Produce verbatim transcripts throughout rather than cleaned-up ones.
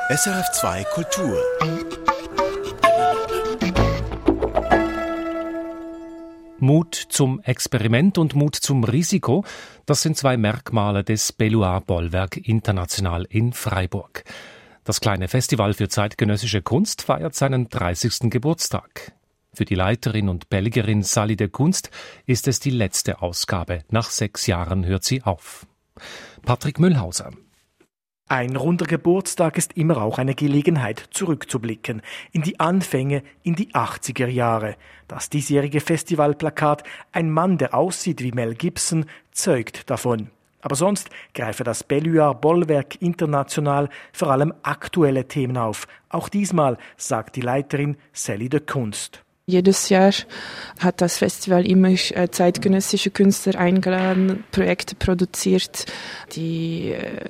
S R F zwei Kultur. Mut zum Experiment und Mut zum Risiko, das sind zwei Merkmale des Belluard Bollwerk International in Freiburg. Das kleine Festival für zeitgenössische Kunst feiert seinen dreißigsten Geburtstag. Für die Leiterin und Belgierin Sally de Kunst ist es die letzte Ausgabe. Nach sechs Jahren hört sie auf. Patrick Mühlhauser. Ein runder Geburtstag ist immer auch eine Gelegenheit, zurückzublicken in die Anfänge, in die achtziger Jahre. Das diesjährige Festivalplakat »Ein Mann, der aussieht wie Mel Gibson« zeugt davon. Aber sonst greife das Belluard Bollwerk International vor allem aktuelle Themen auf. Auch diesmal, sagt die Leiterin Sally de Kunst. Jedes Jahr hat das Festival immer zeitgenössische Künstler eingeladen, Projekte produziert, die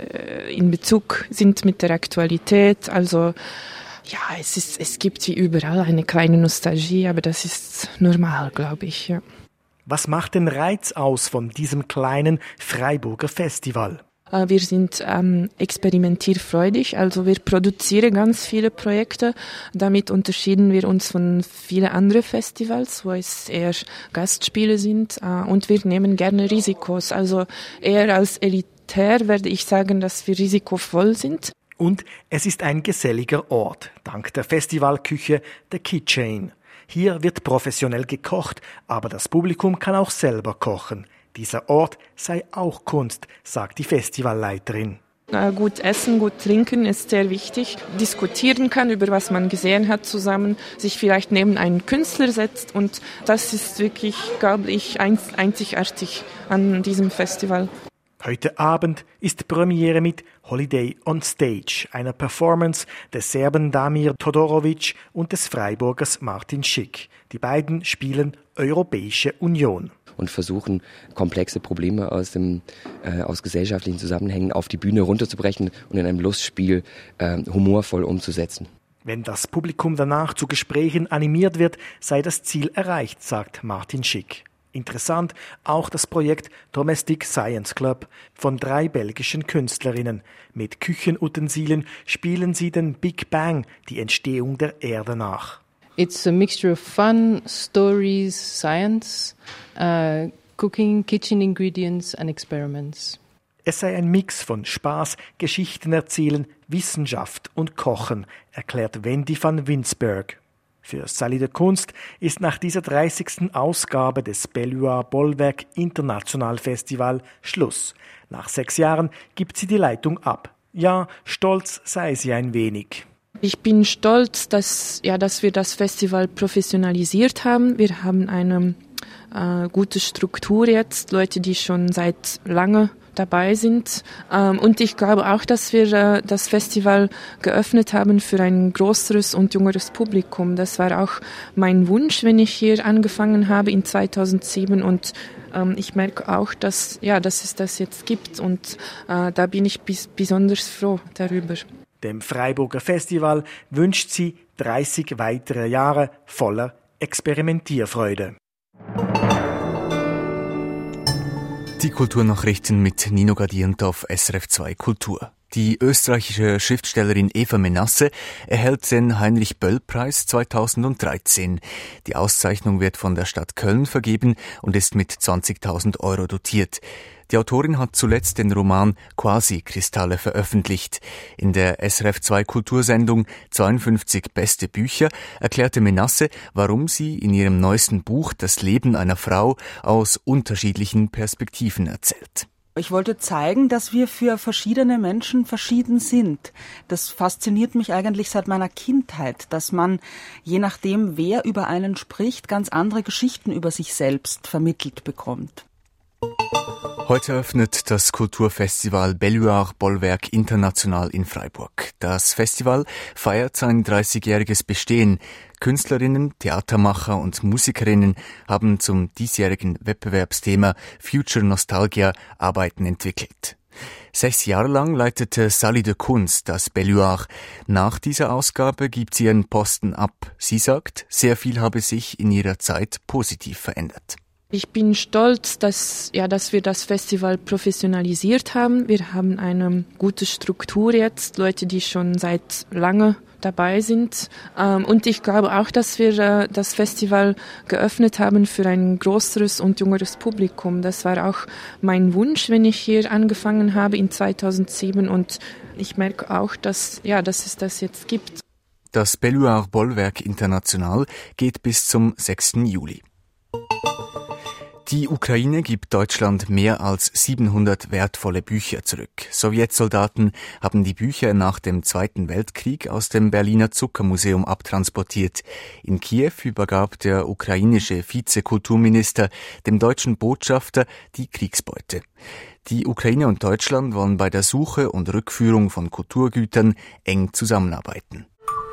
in Bezug sind mit der Aktualität. Also ja, es ist, es gibt wie überall eine kleine Nostalgie, aber das ist normal, glaube ich. Ja. Was macht den Reiz aus von diesem kleinen Freiburger Festival? Wir sind ähm, experimentierfreudig, also wir produzieren ganz viele Projekte. Damit unterschieden wir uns von vielen anderen Festivals, wo es eher Gastspiele sind. Äh, und wir nehmen gerne Risikos. Also eher als elitär werde ich sagen, dass wir risikovoll sind. Und es ist ein geselliger Ort, dank der Festivalküche The Kitchen. Hier wird professionell gekocht, aber das Publikum kann auch selber kochen. Dieser Ort sei auch Kunst, sagt die Festivalleiterin. Gut essen, gut trinken ist sehr wichtig. Diskutieren kann, über was man gesehen hat zusammen, sich vielleicht neben einen Künstler setzt. Und das ist wirklich, glaube ich, einzigartig an diesem Festival. Heute Abend ist Premiere mit Holiday on Stage, einer Performance des Serben Damir Todorovic und des Freiburgers Martin Schick. Die beiden spielen Europäische Union. Und versuchen, komplexe Probleme aus dem äh, aus gesellschaftlichen Zusammenhängen auf die Bühne runterzubrechen und in einem Lustspiel äh, humorvoll umzusetzen. Wenn das Publikum danach zu Gesprächen animiert wird, sei das Ziel erreicht, sagt Martin Schick. Interessant auch das Projekt Domestic Science Club von drei belgischen Künstlerinnen. Mit Küchenutensilien spielen sie den Big Bang, die Entstehung der Erde, nach. It's a mixture of fun, stories, science, uh, cooking, kitchen ingredients and experiments. Es sei ein Mix von Spaß, Geschichten erzählen, Wissenschaft und Kochen, erklärt Wendy van Winsberg. Für Sally de Kunst ist nach dieser dreißigsten Ausgabe des Belluard Bollwerk International Festival Schluss. Nach sechs Jahren gibt sie die Leitung ab. Ja, stolz sei sie ein wenig. Ich bin stolz, dass, ja, dass wir das Festival professionalisiert haben. Wir haben eine äh, gute Struktur jetzt, Leute, die schon seit lange dabei sind. Ähm, und ich glaube auch, dass wir äh, das Festival geöffnet haben für ein größeres und jüngeres Publikum. Das war auch mein Wunsch, wenn ich hier angefangen habe in zweitausendsieben. Und ähm, ich merke auch, dass, ja, dass es das jetzt gibt. Und äh, da bin ich bis, besonders froh darüber. Dem Freiburger Festival wünscht sie dreißig weitere Jahre voller Experimentierfreude. Die Kulturnachrichten mit Nino Gadient auf S R F zwei Kultur. Die österreichische Schriftstellerin Eva Menasse erhält den Heinrich-Böll-Preis zweitausenddreizehn. Die Auszeichnung wird von der Stadt Köln vergeben und ist mit zwanzigtausend Euro dotiert. Die Autorin hat zuletzt den Roman Quasi-Kristalle veröffentlicht. In der S R F zwei Kultursendung zweiundfünfzig beste Bücher erklärte Menasse, warum sie in ihrem neuesten Buch das Leben einer Frau aus unterschiedlichen Perspektiven erzählt. Ich wollte zeigen, dass wir für verschiedene Menschen verschieden sind. Das fasziniert mich eigentlich seit meiner Kindheit, dass man, je nachdem, wer über einen spricht, ganz andere Geschichten über sich selbst vermittelt bekommt. Heute eröffnet das Kulturfestival Belluard Bollwerk International in Freiburg. Das Festival feiert sein dreißigjähriges Bestehen. Künstlerinnen, Theatermacher und Musikerinnen haben zum diesjährigen Wettbewerbsthema Future Nostalgia Arbeiten entwickelt. Sechs Jahre lang leitete Sally de Kunst das Belluard. Nach dieser Ausgabe gibt sie ihren Posten ab. Sie sagt, sehr viel habe sich in ihrer Zeit positiv verändert. Ich bin stolz, dass, ja, dass wir das Festival professionalisiert haben. Wir haben eine gute Struktur jetzt, Leute, die schon seit lange dabei sind. Und ich glaube auch, dass wir das Festival geöffnet haben für ein größeres und jüngeres Publikum. Das war auch mein Wunsch, wenn ich hier angefangen habe in zweitausendsieben. Und ich merke auch, dass, ja, dass es das jetzt gibt. Das Belluard Bollwerk International geht bis zum sechsten Juli. Die Ukraine gibt Deutschland mehr als siebenhundert wertvolle Bücher zurück. Sowjetsoldaten haben die Bücher nach dem Zweiten Weltkrieg aus dem Berliner Zuckermuseum abtransportiert. In Kiew übergab der ukrainische Vizekulturminister dem deutschen Botschafter die Kriegsbeute. Die Ukraine und Deutschland wollen bei der Suche und Rückführung von Kulturgütern eng zusammenarbeiten.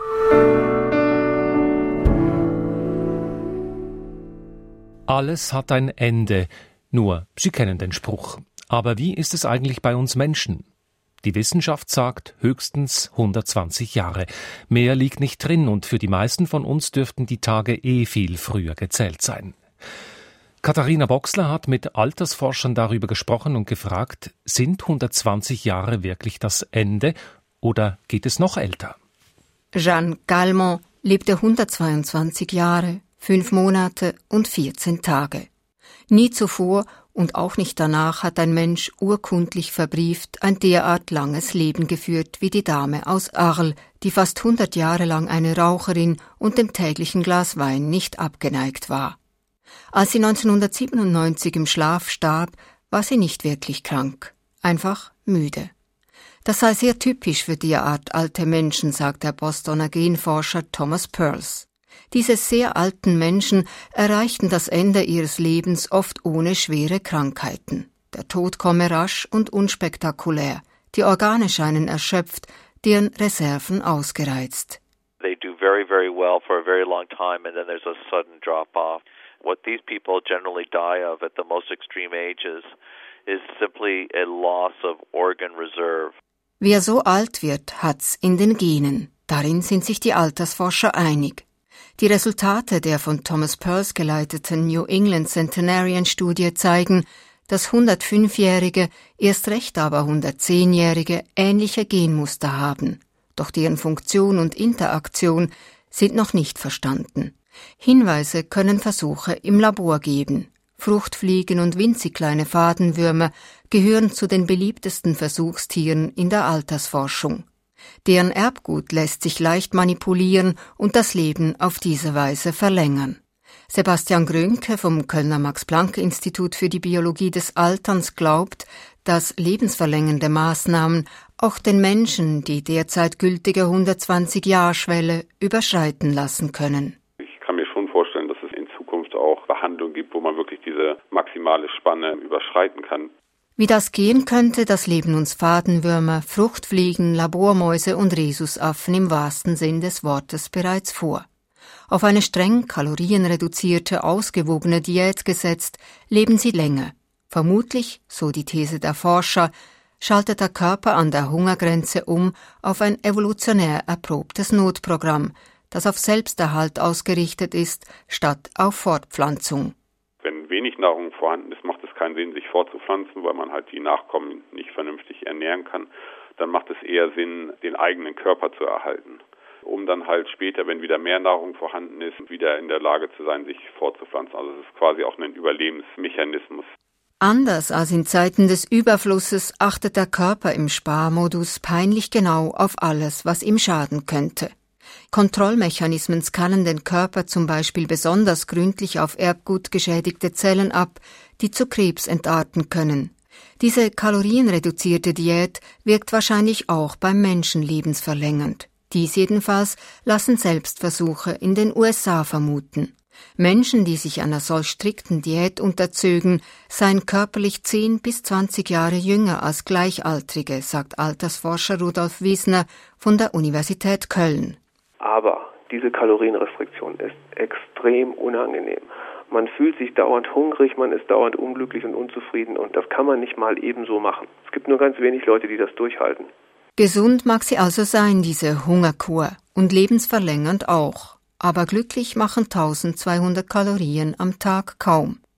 Alles hat ein Ende. Nur, Sie kennen den Spruch. Aber wie ist es eigentlich bei uns Menschen? Die Wissenschaft sagt höchstens hundertzwanzig Jahre. Mehr liegt nicht drin und für die meisten von uns dürften die Tage eh viel früher gezählt sein. Katharina Boxler hat mit Altersforschern darüber gesprochen und gefragt, sind hundertzwanzig Jahre wirklich das Ende oder geht es noch älter? Jeanne Calment lebte hundertzweiundzwanzig Jahre. Fünf Monate und vierzehn Tage. Nie zuvor und auch nicht danach hat ein Mensch urkundlich verbrieft ein derart langes Leben geführt wie die Dame aus Arles, die fast hundert Jahre lang eine Raucherin und dem täglichen Glas Wein nicht abgeneigt war. Als sie neunzehnhundertsiebenundneunzig im Schlaf starb, war sie nicht wirklich krank, einfach müde. Das sei sehr typisch für derart alte Menschen, sagt der Bostoner Genforscher Thomas Perls. Diese sehr alten Menschen erreichten das Ende ihres Lebens oft ohne schwere Krankheiten. Der Tod komme rasch und unspektakulär. Die Organe scheinen erschöpft, deren Reserven ausgereizt. They do very, very well for a very long time and then there's a sudden drop-off. What these people generally die of at the most extreme ages is simply a loss of organ reserve. Wer so alt wird, hat's in den Genen. Darin sind sich die Altersforscher einig. Die Resultate der von Thomas Perls geleiteten New England Centenarian-Studie zeigen, dass hundertfünfjährige, erst recht aber hundertzehnjährige ähnliche Genmuster haben. Doch deren Funktion und Interaktion sind noch nicht verstanden. Hinweise können Versuche im Labor geben. Fruchtfliegen und winzig kleine Fadenwürmer gehören zu den beliebtesten Versuchstieren in der Altersforschung. Deren Erbgut lässt sich leicht manipulieren und das Leben auf diese Weise verlängern. Sebastian Grönke vom Kölner Max-Planck-Institut für die Biologie des Alterns glaubt, dass lebensverlängernde Maßnahmen auch den Menschen die derzeit gültige hundertzwanzig-Jahr-Schwelle überschreiten lassen können. Ich kann mir schon vorstellen, dass es in Zukunft auch Behandlungen gibt, wo man wirklich diese maximale Spanne überschreiten kann. Wie das gehen könnte, das leben uns Fadenwürmer, Fruchtfliegen, Labormäuse und Rhesusaffen im wahrsten Sinn des Wortes bereits vor. Auf eine streng kalorienreduzierte, ausgewogene Diät gesetzt, leben sie länger. Vermutlich, so die These der Forscher, schaltet der Körper an der Hungergrenze um auf ein evolutionär erprobtes Notprogramm, das auf Selbsterhalt ausgerichtet ist, statt auf Fortpflanzung. Wenn wenig Nahrung vorhanden ist, macht es keinen Sinn, sich fortzupflanzen, weil man halt die Nachkommen nicht vernünftig ernähren kann. Dann macht es eher Sinn, den eigenen Körper zu erhalten, um dann halt später, wenn wieder mehr Nahrung vorhanden ist, wieder in der Lage zu sein, sich fortzupflanzen. Also es ist quasi auch ein Überlebensmechanismus. Anders als in Zeiten des Überflusses achtet der Körper im Sparmodus peinlich genau auf alles, was ihm schaden könnte. Kontrollmechanismen scannen den Körper zum Beispiel besonders gründlich auf Erbgut geschädigte Zellen ab, die zu Krebs entarten können. Diese kalorienreduzierte Diät wirkt wahrscheinlich auch beim Menschen lebensverlängernd. Dies jedenfalls lassen Selbstversuche in den U S A vermuten. Menschen, die sich einer solch strikten Diät unterzögen, seien körperlich zehn bis zwanzig Jahre jünger als Gleichaltrige, sagt Altersforscher Rudolf Wiesner von der Universität Köln. Aber diese Kalorienrestriktion ist extrem unangenehm. Man fühlt sich dauernd hungrig, man ist dauernd unglücklich und unzufrieden und das kann man nicht mal ebenso machen. Es gibt nur ganz wenig Leute, die das durchhalten. Gesund mag sie also sein, diese Hungerkur, und lebensverlängernd auch. Aber glücklich machen eintausendzweihundert Kalorien am Tag kaum.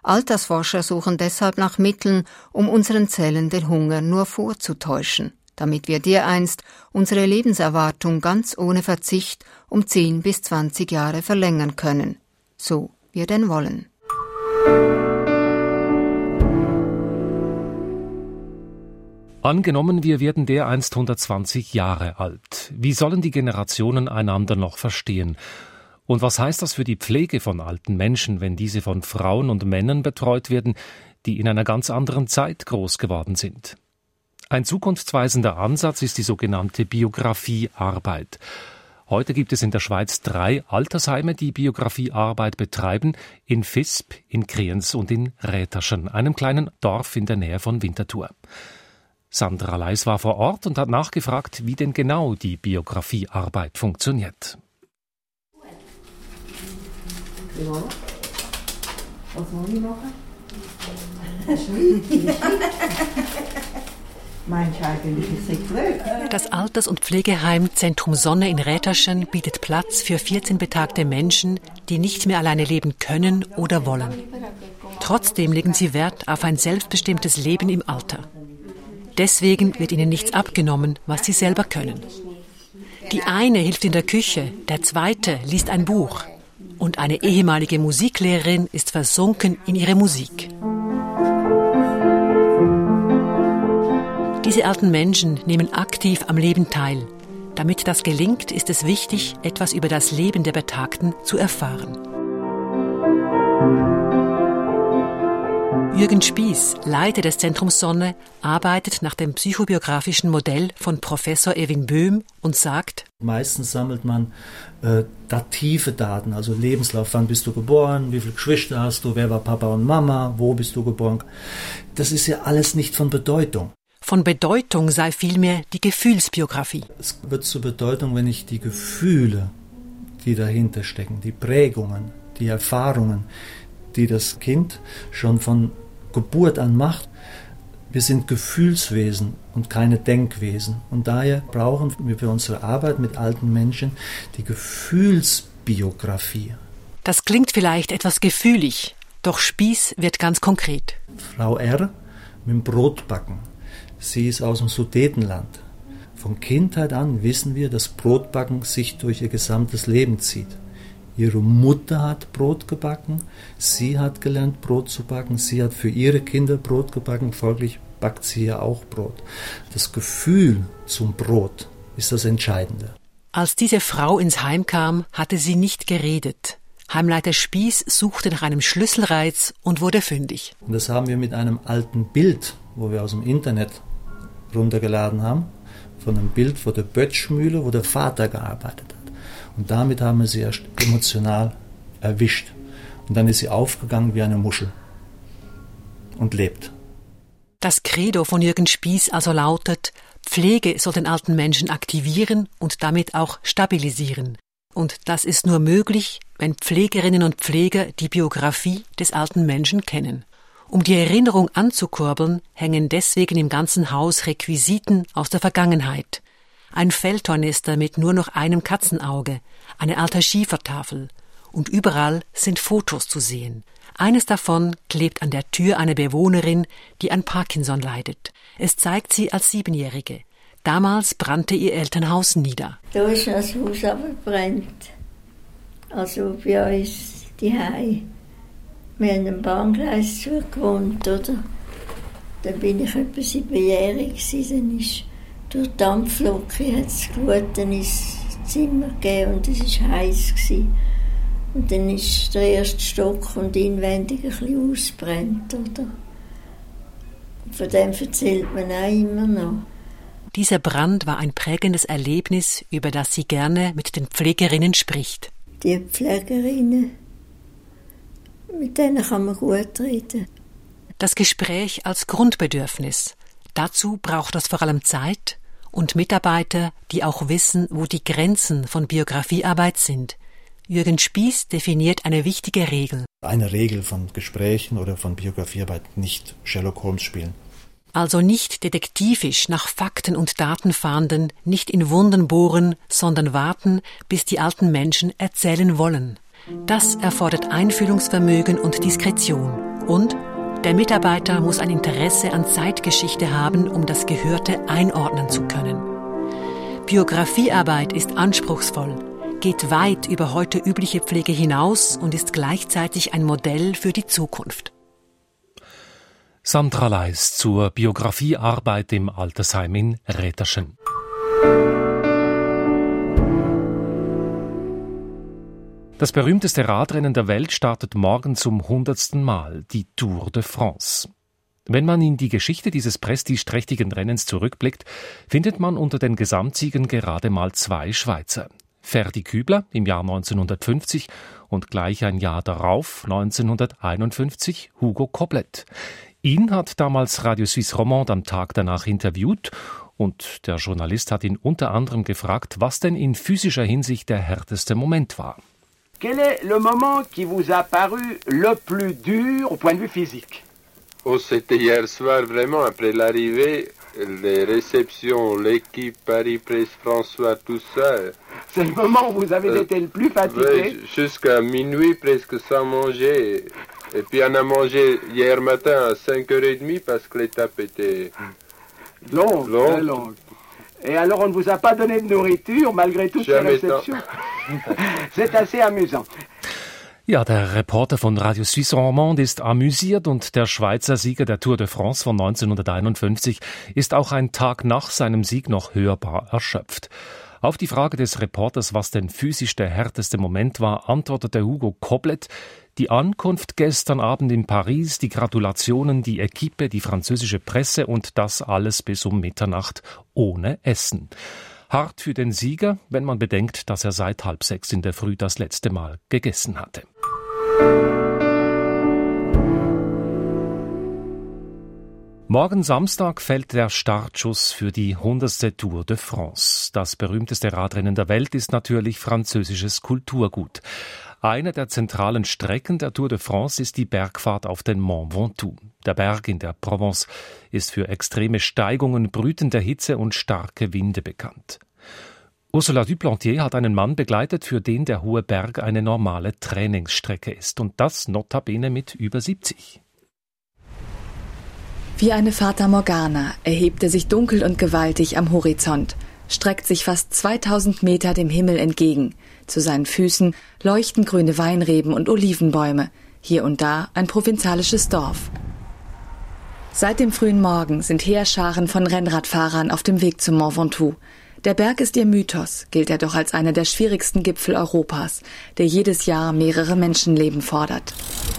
Altersforscher suchen deshalb nach Mitteln, um unseren Zellen den Hunger nur vorzutäuschen, damit wir dereinst unsere Lebenserwartung ganz ohne Verzicht um zehn bis zwanzig Jahre verlängern können, so wir denn wollen. Angenommen, wir werden dereinst hundertzwanzig Jahre alt. Wie sollen die Generationen einander noch verstehen? Und was heißt das für die Pflege von alten Menschen, wenn diese von Frauen und Männern betreut werden, die in einer ganz anderen Zeit groß geworden sind? Ein zukunftsweisender Ansatz ist die sogenannte Biografiearbeit. Heute gibt es in der Schweiz drei Altersheime, die Biografiearbeit betreiben, in Visp, in Kriens und in Räterschen, einem kleinen Dorf in der Nähe von Winterthur. Sandra Leis war vor Ort und hat nachgefragt, wie denn genau die Biografiearbeit funktioniert. Ja. Was soll ich machen? Meinst du eigentlich, ich sei blöd? Das Alters- und Pflegeheim Zentrum Sonne in Räterschen bietet Platz für vierzehn betagte Menschen, die nicht mehr alleine leben können oder wollen. Trotzdem legen sie Wert auf ein selbstbestimmtes Leben im Alter. Deswegen wird ihnen nichts abgenommen, was sie selber können. Die eine hilft in der Küche, der zweite liest ein Buch. Und eine ehemalige Musiklehrerin ist versunken in ihre Musik. Diese alten Menschen nehmen aktiv am Leben teil. Damit das gelingt, ist es wichtig, etwas über das Leben der Betagten zu erfahren. Jürgen Spieß, Leiter des Zentrums Sonne, arbeitet nach dem psychobiografischen Modell von Professor Erwin Böhm und sagt: Meistens sammelt man äh, dative Daten, also Lebenslauf, wann bist du geboren, wie viele Geschwister hast du, wer war Papa und Mama, wo bist du geboren. Das ist ja alles nicht von Bedeutung. Von Bedeutung sei vielmehr die Gefühlsbiografie. Es wird zur Bedeutung, wenn ich die Gefühle, die dahinter stecken, die Prägungen, die Erfahrungen, die das Kind schon von Geburt an macht. Wir sind Gefühlswesen und keine Denkwesen. Und daher brauchen wir für unsere Arbeit mit alten Menschen die Gefühlsbiografie. Das klingt vielleicht etwas gefühlig, doch Spieß wird ganz konkret. Frau R. mit dem Brotbacken. Sie ist aus dem Sudetenland. Von Kindheit an wissen wir, dass Brotbacken sich durch ihr gesamtes Leben zieht. Ihre Mutter hat Brot gebacken, sie hat gelernt, Brot zu backen, sie hat für ihre Kinder Brot gebacken, folglich backt sie ja auch Brot. Das Gefühl zum Brot ist das Entscheidende. Als diese Frau ins Heim kam, hatte sie nicht geredet. Heimleiter Spieß suchte nach einem Schlüsselreiz und wurde fündig. Und das haben wir mit einem alten Bild, wo wir aus dem Internet runtergeladen haben, von einem Bild von der Bötschmühle, wo der Vater gearbeitet hat. Und damit haben wir sie erst emotional erwischt. Und dann ist sie aufgegangen wie eine Muschel und lebt. Das Credo von Jürgen Spieß also lautet: Pflege soll den alten Menschen aktivieren und damit auch stabilisieren. Und das ist nur möglich, wenn Pflegerinnen und Pfleger die Biografie des alten Menschen kennen. Um die Erinnerung anzukurbeln, hängen deswegen im ganzen Haus Requisiten aus der Vergangenheit. Ein Feldtornister mit nur noch einem Katzenauge, eine alte Schiefertafel und überall sind Fotos zu sehen. Eines davon klebt an der Tür einer Bewohnerin, die an Parkinson leidet. Es zeigt sie als Siebenjährige. Damals brannte ihr Elternhaus nieder. Da ist das Haus abgebrannt. Also bei uns die Hause. Wir haben am Bahngleis zugewohnt, oder? Dann bin ich etwa siebenjährig, dann ist durch die Dampflocke hat es Gluten ins Zimmer gegeben und es war heiß. Und dann ist der erste Stock und inwendig ein bisschen ausgebrannt, oder? Und von dem erzählt man auch immer noch. Dieser Brand war ein prägendes Erlebnis, über das sie gerne mit den Pflegerinnen spricht. Die Pflegerinnen, mit denen kann man gut reden. Das Gespräch als Grundbedürfnis. Dazu braucht es vor allem Zeit und Mitarbeiter, die auch wissen, wo die Grenzen von Biografiearbeit sind. Jürgen Spieß definiert eine wichtige Regel. Eine Regel von Gesprächen oder von Biografiearbeit: nicht Sherlock Holmes spielen. Also nicht detektivisch nach Fakten und Daten fahnden, nicht in Wunden bohren, sondern warten, bis die alten Menschen erzählen wollen. Das erfordert Einfühlungsvermögen und Diskretion Und der Mitarbeiter muss ein Interesse an Zeitgeschichte haben, um das Gehörte einordnen zu können. Biografiearbeit ist anspruchsvoll, geht weit über heute übliche Pflege hinaus und ist gleichzeitig ein Modell für die Zukunft. Sandra Leis zur Biografiearbeit im Altersheim in Räterschen. Das berühmteste Radrennen der Welt startet morgen zum hundertsten Mal, die Tour de France. Wenn man in die Geschichte dieses prestigeträchtigen Rennens zurückblickt, findet man unter den Gesamtsiegern gerade mal zwei Schweizer. Ferdi Kübler im Jahr neunzehnhundertfünfzig und gleich ein Jahr darauf, neunzehnhunderteinundfünfzig, Hugo Koblet. Ihn hat damals Radio Suisse Romande am Tag danach interviewt und der Journalist hat ihn unter anderem gefragt, was denn in physischer Hinsicht der härteste Moment war. Quel est le moment qui vous a paru le plus dur au point de vue physique? Oh, c'était hier soir, vraiment, après l'arrivée, les réceptions, l'équipe Paris-Brest-François, tout ça. C'est le moment où vous avez euh, été le plus fatigué? Oui, jusqu'à minuit, presque sans manger. Et puis on a mangé hier matin à cinq heures trente parce que l'étape était longue, longue. Très longue. Et alors on ne vous a pas donné de nourriture malgré toutes Jamais ces réceptions. C'est assez amusant. Ja, der Reporter von Radio Suisse Romande ist amüsiert und der Schweizer Sieger der Tour de France von neunzehnhunderteinundfünfzig ist auch ein Tag nach seinem Sieg noch hörbar erschöpft. Auf die Frage des Reporters, was denn physisch der härteste Moment war, antwortete Hugo Koblet: Die Ankunft gestern Abend in Paris, die Gratulationen, die Equipe, die französische Presse und das alles bis um Mitternacht ohne Essen. Hart für den Sieger, wenn man bedenkt, dass er seit halb sechs in der Früh das letzte Mal gegessen hatte. Morgen Samstag fällt der Startschuss für die hundertste Tour de France. Das berühmteste Radrennen der Welt ist natürlich französisches Kulturgut. Eine der zentralen Strecken der Tour de France ist die Bergfahrt auf den Mont Ventoux. Der Berg in der Provence ist für extreme Steigungen, brütende Hitze und starke Winde bekannt. Ursula Duplantier hat einen Mann begleitet, für den der hohe Berg eine normale Trainingsstrecke ist. Und das notabene mit über siebzig. Wie eine Fata Morgana erhebt er sich dunkel und gewaltig am Horizont, streckt sich fast zweitausend Meter dem Himmel entgegen. Zu seinen Füßen leuchten grüne Weinreben und Olivenbäume, hier und da ein provinzialisches Dorf. Seit dem frühen Morgen sind Heerscharen von Rennradfahrern auf dem Weg zum Mont Ventoux. Der Berg ist ihr Mythos, gilt er doch als einer der schwierigsten Gipfel Europas, der jedes Jahr mehrere Menschenleben fordert.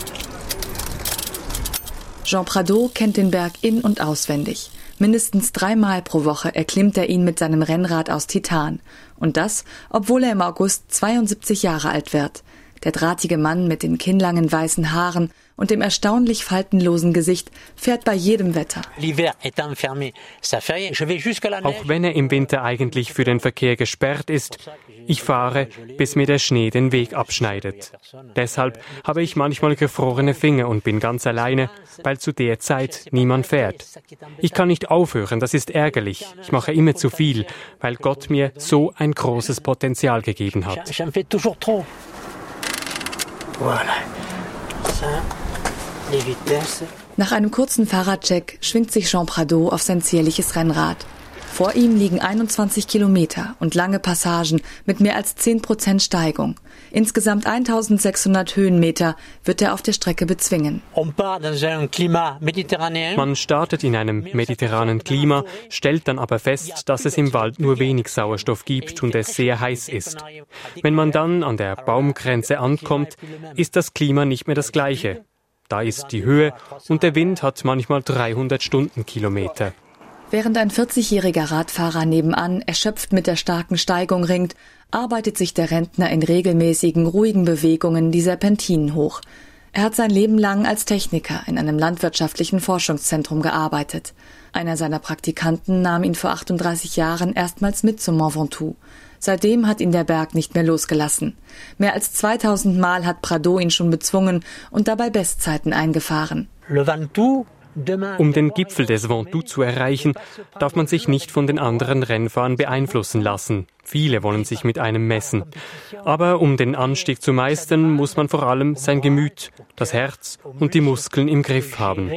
Jean Pradot kennt den Berg in- und auswendig. Mindestens dreimal pro Woche erklimmt er ihn mit seinem Rennrad aus Titan. Und das, obwohl er im August zweiundsiebzig Jahre alt wird. Der drahtige Mann mit den kinnlangen weißen Haaren und dem erstaunlich faltenlosen Gesicht fährt bei jedem Wetter. Auch wenn er im Winter eigentlich für den Verkehr gesperrt ist, ich fahre, bis mir der Schnee den Weg abschneidet. Deshalb habe ich manchmal gefrorene Finger und bin ganz alleine, weil zu der Zeit niemand fährt. Ich kann nicht aufhören, das ist ärgerlich. Ich mache immer zu viel, weil Gott mir so ein großes Potenzial gegeben hat. Nach einem kurzen Fahrradcheck schwingt sich Jean Pradot auf sein zierliches Rennrad. Vor ihm liegen einundzwanzig Kilometer und lange Passagen mit mehr als zehn Prozent Steigung. Insgesamt eintausendsechshundert Höhenmeter wird er auf der Strecke bezwingen. Man startet in einem mediterranen Klima, stellt dann aber fest, dass es im Wald nur wenig Sauerstoff gibt und es sehr heiß ist. Wenn man dann an der Baumgrenze ankommt, ist das Klima nicht mehr das gleiche. Da ist die Höhe und der Wind hat manchmal dreihundert Stundenkilometer. Während ein vierzigjähriger Radfahrer nebenan erschöpft mit der starken Steigung ringt, arbeitet sich der Rentner in regelmäßigen, ruhigen Bewegungen die Serpentinen hoch. Er hat sein Leben lang als Techniker in einem landwirtschaftlichen Forschungszentrum gearbeitet. Einer seiner Praktikanten nahm ihn vor achtunddreißig Jahren erstmals mit zum Mont Ventoux. Seitdem hat ihn der Berg nicht mehr losgelassen. Mehr als zweitausend Mal hat Pradot ihn schon bezwungen und dabei Bestzeiten eingefahren. Le Ventoux Um den Gipfel des Ventoux zu erreichen, darf man sich nicht von den anderen Rennfahrern beeinflussen lassen. Viele wollen sich mit einem messen. Aber um den Anstieg zu meistern, muss man vor allem sein Gemüt, das Herz und die Muskeln im Griff haben.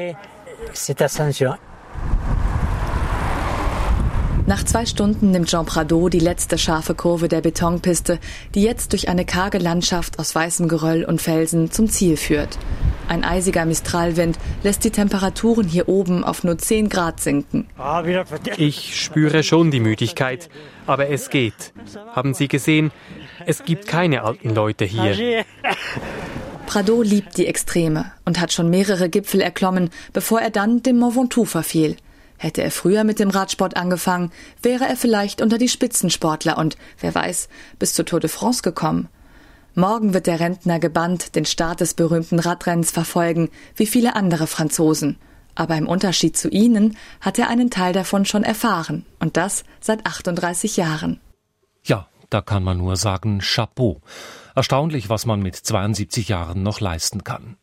Nach zwei Stunden nimmt Jean Pradot die letzte scharfe Kurve der Betonpiste, die jetzt durch eine karge Landschaft aus weißem Geröll und Felsen zum Ziel führt. Ein eisiger Mistralwind lässt die Temperaturen hier oben auf nur zehn Grad sinken. Ich spüre schon die Müdigkeit, aber es geht. Haben Sie gesehen, es gibt keine alten Leute hier. Pradot liebt die Extreme und hat schon mehrere Gipfel erklommen, bevor er dann dem Mont Ventoux verfiel. Hätte er früher mit dem Radsport angefangen, wäre er vielleicht unter die Spitzensportler und, wer weiß, bis zur Tour de France gekommen. Morgen wird der Rentner gebannt den Start des berühmten Radrennens verfolgen, wie viele andere Franzosen. Aber im Unterschied zu ihnen hat er einen Teil davon schon erfahren. Und das seit achtunddreißig Jahren. Ja, da kann man nur sagen, Chapeau. Erstaunlich, was man mit zweiundsiebzig Jahren noch leisten kann.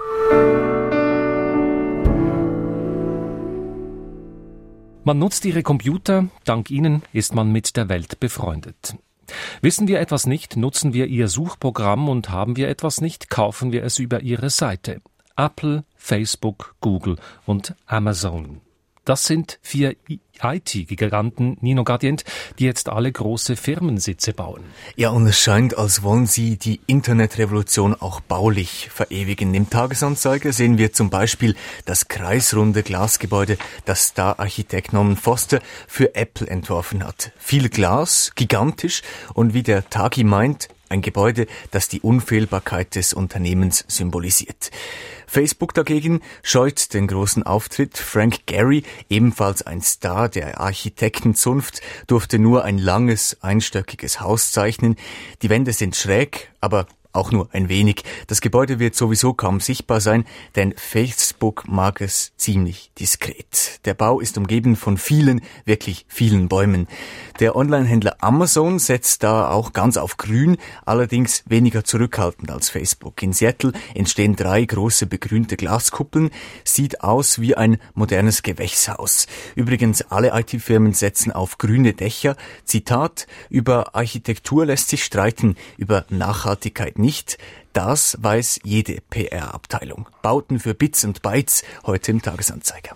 Man nutzt ihre Computer, dank ihnen ist man mit der Welt befreundet. Wissen wir etwas nicht, nutzen wir ihr Suchprogramm und haben wir etwas nicht, kaufen wir es über ihre Seite. Apple, Facebook, Google und Amazon. Das sind vier I T-Giganten, Nino Gadient, die jetzt alle große Firmensitze bauen. Ja, und es scheint, als wollen sie die Internetrevolution auch baulich verewigen. Im Tagesanzeiger sehen wir zum Beispiel das kreisrunde Glasgebäude, das Star-Architekt Norman Foster für Apple entworfen hat. Viel Glas, gigantisch und wie der Tagi meint, ein Gebäude, das die Unfehlbarkeit des Unternehmens symbolisiert. Facebook dagegen scheut den großen Auftritt. Frank Gehry, ebenfalls ein Star der Architektenzunft, durfte nur ein langes, einstöckiges Haus zeichnen. Die Wände sind schräg, aber auch nur ein wenig. Das Gebäude wird sowieso kaum sichtbar sein, denn Facebook mag es ziemlich diskret. Der Bau ist umgeben von vielen, wirklich vielen Bäumen. Der Onlinehändler Amazon setzt da auch ganz auf Grün, allerdings weniger zurückhaltend als Facebook. In Seattle entstehen drei große begrünte Glaskuppeln, sieht aus wie ein modernes Gewächshaus. Übrigens, alle I T-Firmen setzen auf grüne Dächer. Zitat, über Architektur lässt sich streiten, über Nachhaltigkeit nicht. Das weiß jede P R-Abteilung. Bauten für Bits und Bytes, heute im Tagesanzeiger.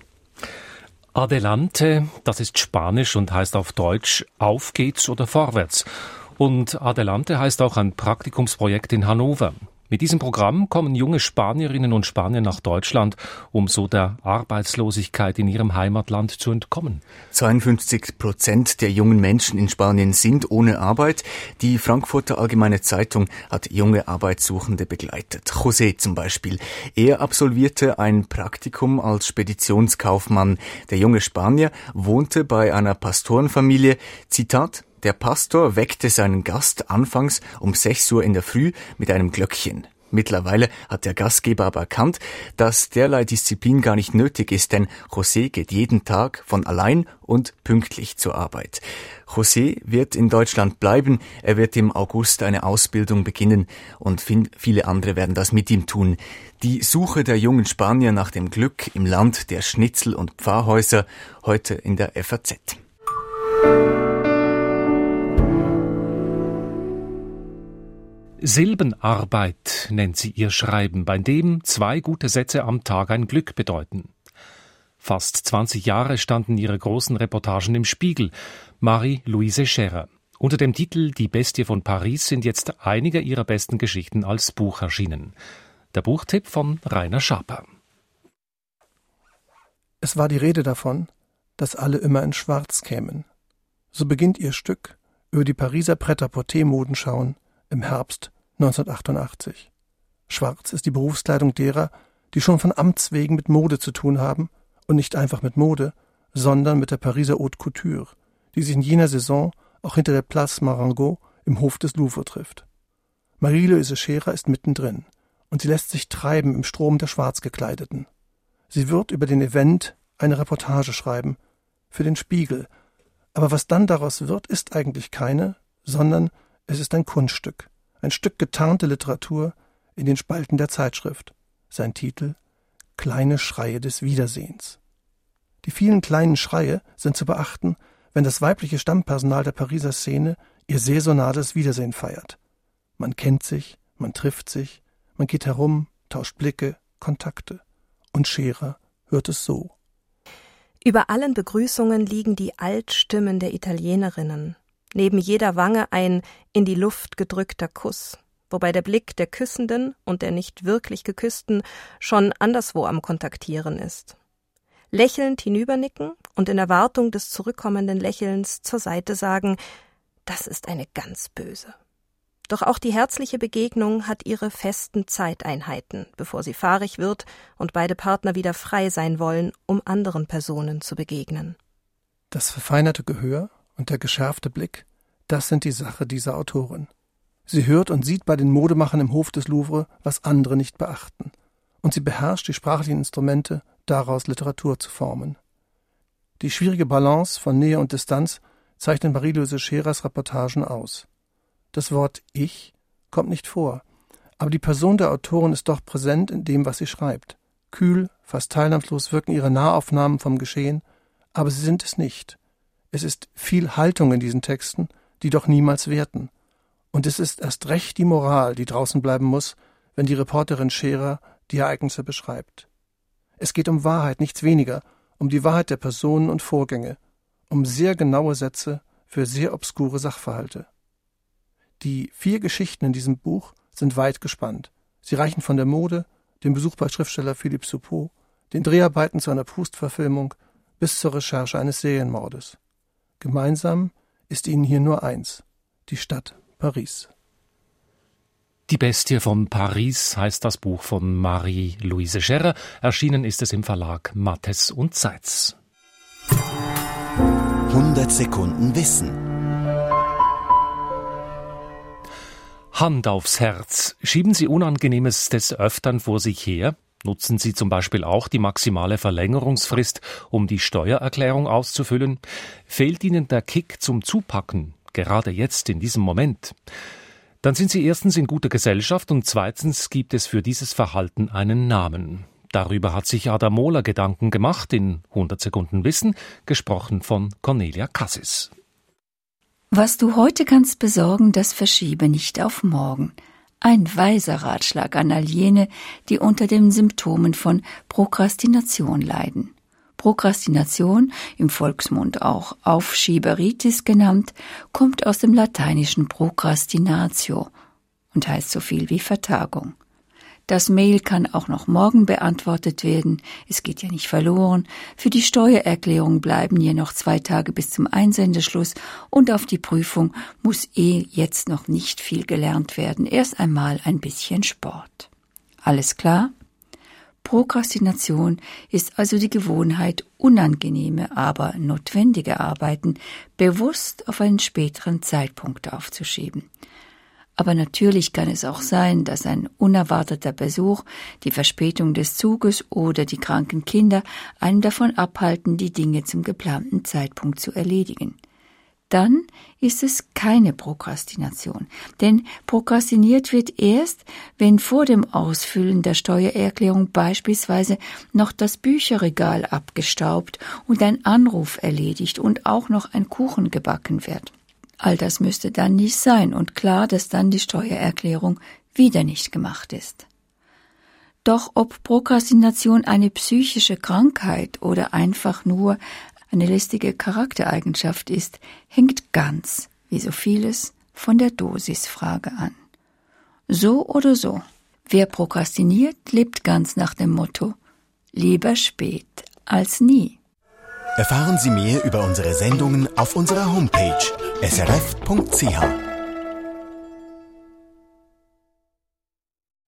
Adelante, das ist Spanisch und heißt auf Deutsch Auf geht's oder vorwärts. Und Adelante heißt auch ein Praktikumsprojekt in Hannover. Mit diesem Programm kommen junge Spanierinnen und Spanier nach Deutschland, um so der Arbeitslosigkeit in ihrem Heimatland zu entkommen. zweiundfünfzig Prozent der jungen Menschen in Spanien sind ohne Arbeit. Die Frankfurter Allgemeine Zeitung hat junge Arbeitssuchende begleitet. José zum Beispiel. Er absolvierte ein Praktikum als Speditionskaufmann. Der junge Spanier wohnte bei einer Pastorenfamilie. Zitat: Der Pastor weckte seinen Gast anfangs um sechs Uhr in der Früh mit einem Glöckchen. Mittlerweile hat der Gastgeber aber erkannt, dass derlei Disziplin gar nicht nötig ist, denn José geht jeden Tag von allein und pünktlich zur Arbeit. José wird in Deutschland bleiben, er wird im August eine Ausbildung beginnen und viele andere werden das mit ihm tun. Die Suche der jungen Spanier nach dem Glück im Land der Schnitzel und Pfarrhäuser, heute in der F A Z. Silbenarbeit nennt sie ihr Schreiben, bei dem zwei gute Sätze am Tag ein Glück bedeuten. Fast zwanzig Jahre standen ihre großen Reportagen im Spiegel. Marie-Louise Scherer. Unter dem Titel Die Bestie von Paris sind jetzt einige ihrer besten Geschichten als Buch erschienen. Der Buchtipp von Rainer Schaper. Es war die Rede davon, dass alle immer in Schwarz kämen. So beginnt ihr Stück über die Pariser Pret-à-Porter-Modenschauen im Herbst neunzehnhundertachtundachtzig. Schwarz ist die Berufskleidung derer, die schon von Amts wegen mit Mode zu tun haben und nicht einfach mit Mode, sondern mit der Pariser Haute Couture, die sich in jener Saison auch hinter der Place Marengo im Hof des Louvre trifft. Marie-Louise Scherer ist mittendrin und sie lässt sich treiben im Strom der Schwarzgekleideten. Sie wird über den Event eine Reportage schreiben, für den Spiegel, aber was dann daraus wird, ist eigentlich keine, sondern es ist ein Kunststück, ein Stück getarnte Literatur in den Spalten der Zeitschrift. Sein Titel: kleine Schreie des Wiedersehens. Die vielen kleinen Schreie sind zu beachten, wenn das weibliche Stammpersonal der Pariser Szene ihr saisonales Wiedersehen feiert. Man kennt sich, man trifft sich, man geht herum, tauscht Blicke, Kontakte. Und Scherer hört es so. Über allen Begrüßungen liegen die Altstimmen der Italienerinnen. Neben jeder Wange ein in die Luft gedrückter Kuss, wobei der Blick der Küssenden und der nicht wirklich Geküssten schon anderswo am Kontaktieren ist. Lächelnd hinübernicken und in Erwartung des zurückkommenden Lächelns zur Seite sagen, das ist eine ganz böse. Doch auch die herzliche Begegnung hat ihre festen Zeiteinheiten, bevor sie fahrig wird und beide Partner wieder frei sein wollen, um anderen Personen zu begegnen. Das verfeinerte Gehör und der geschärfte Blick, das sind die Sache dieser Autorin. Sie hört und sieht bei den Modemachern im Hof des Louvre, was andere nicht beachten. Und sie beherrscht die sprachlichen Instrumente, daraus Literatur zu formen. Die schwierige Balance von Nähe und Distanz zeichnet Marie-Louise Scherers Reportagen aus. Das Wort Ich kommt nicht vor, aber die Person der Autorin ist doch präsent in dem, was sie schreibt. Kühl, fast teilnahmslos wirken ihre Nahaufnahmen vom Geschehen, aber sie sind es nicht. Es ist viel Haltung in diesen Texten, die doch niemals werten. Und es ist erst recht die Moral, die draußen bleiben muss, wenn die Reporterin Scherer die Ereignisse beschreibt. Es geht um Wahrheit, nichts weniger, um die Wahrheit der Personen und Vorgänge, um sehr genaue Sätze für sehr obskure Sachverhalte. Die vier Geschichten in diesem Buch sind weit gespannt. Sie reichen von der Mode, dem Besuch bei Schriftsteller Philippe Soupeau, den Dreharbeiten zu einer Proust-Verfilmung bis zur Recherche eines Serienmordes. Gemeinsam ist ihnen hier nur eins: die Stadt Paris. Die Bestie von Paris heißt das Buch von Marie-Louise Scherer. Erschienen ist es im Verlag Mattes und Seitz. hundert Sekunden Wissen. Hand aufs Herz. Schieben Sie Unangenehmes des Öfteren vor sich her? Nutzen Sie zum Beispiel auch die maximale Verlängerungsfrist, um die Steuererklärung auszufüllen? Fehlt Ihnen der Kick zum Zupacken, gerade jetzt in diesem Moment? Dann sind Sie erstens in guter Gesellschaft und zweitens gibt es für dieses Verhalten einen Namen. Darüber hat sich Adam Mohler Gedanken gemacht in hundert Sekunden Wissen, gesprochen von Cornelia Cassis. Was du heute kannst besorgen, das verschiebe nicht auf morgen. Ein weiser Ratschlag an all jene, die unter den Symptomen von Prokrastination leiden. Prokrastination, im Volksmund auch Aufschieberitis genannt, kommt aus dem lateinischen procrastinatio und heißt so viel wie Vertagung. Das Mail kann auch noch morgen beantwortet werden, es geht ja nicht verloren. Für die Steuererklärung bleiben hier noch zwei Tage bis zum Einsendeschluss und auf die Prüfung muss eh jetzt noch nicht viel gelernt werden, erst einmal ein bisschen Sport. Alles klar? Prokrastination ist also die Gewohnheit, unangenehme, aber notwendige Arbeiten bewusst auf einen späteren Zeitpunkt aufzuschieben. Aber natürlich kann es auch sein, dass ein unerwarteter Besuch, die Verspätung des Zuges oder die kranken Kinder einen davon abhalten, die Dinge zum geplanten Zeitpunkt zu erledigen. Dann ist es keine Prokrastination, denn prokrastiniert wird erst, wenn vor dem Ausfüllen der Steuererklärung beispielsweise noch das Bücherregal abgestaubt und ein Anruf erledigt und auch noch ein Kuchen gebacken wird. All das müsste dann nicht sein und klar, dass dann die Steuererklärung wieder nicht gemacht ist. Doch ob Prokrastination eine psychische Krankheit oder einfach nur eine lästige Charaktereigenschaft ist, hängt ganz, wie so vieles, von der Dosisfrage an. So oder so, wer prokrastiniert, lebt ganz nach dem Motto: lieber spät als nie. Erfahren Sie mehr über unsere Sendungen auf unserer Homepage s r f punkt c h.